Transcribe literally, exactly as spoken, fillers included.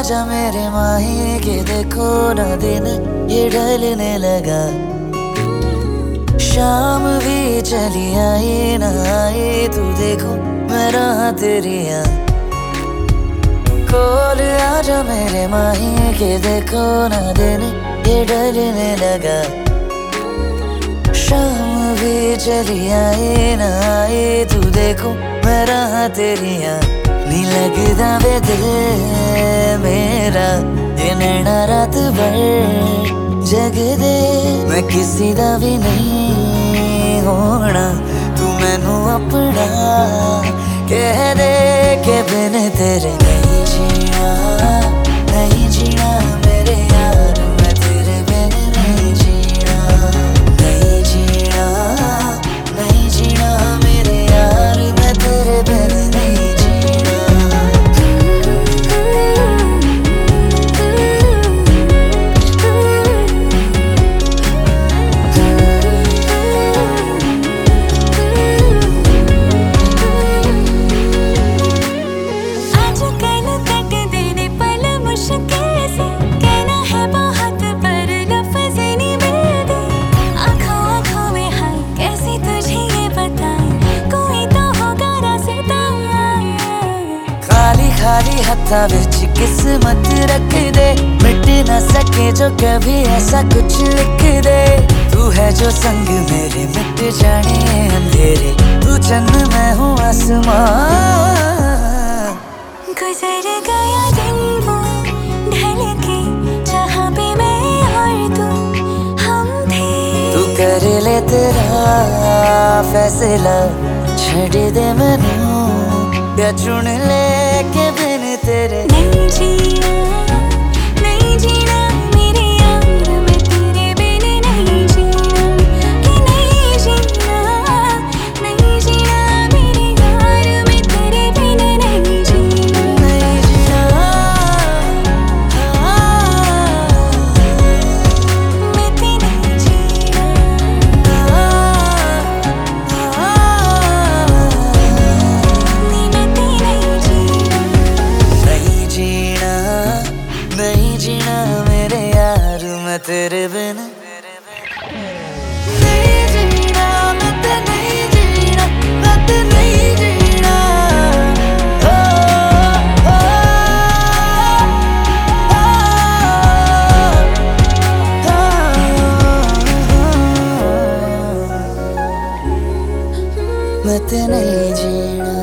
आजा मेरे माही के देखो ना दिन ये ढलने लगा। शाम भी चली आई ना आई तू देखो मैं रहा तेरी याद। कोल आजा मेरे माही के देखो ना दिन ये ढलने लगा। शाम भी चली आई ना आई तू देखो मैं रहा तेरी याद। नी लगदा वे दिल मेरा ये नैना रात भर जग दे। मैं किसी दा भी नहीं होना तू मैनू अपना कह दे के बिन तेरे नहीं जीना नहीं जीना मेरे यार। मैं तेरे बिन नहीं जीना नहीं जीना नहीं जीना मेरे यार। मैं तेरे बिन नहीं खाली हथा विच किस्मत रख दे। मिट ना सके जो कभी ऐसा कुछ लिख दे। तू है जो संग मेरे मिट जाने अंधेरे। तू चंद मैं हूँ आसमां। गुजर गया दिन वो ढल के जहाँ पे मैं और तू हम थे। तू कर ले तेरा फैसला छड़ दे मैनू या चुन ले के बिन तेरे नहीं जीना नहीं जीना मेरे यार। मैं तेरे बिन नहीं जीना कि नहीं जीना नहीं जीना मेरे यार। मैं तेरे बिन नहीं जीना नहीं जीना मैं तेरे जीना नहीं जीना मेरे यार। मैं तेरे बिन नहीं जीना मैं ते नहीं जीना मैं ते नहीं जीना। ओ, ओ, ओ, ओ, मैं ते नहीं जीना।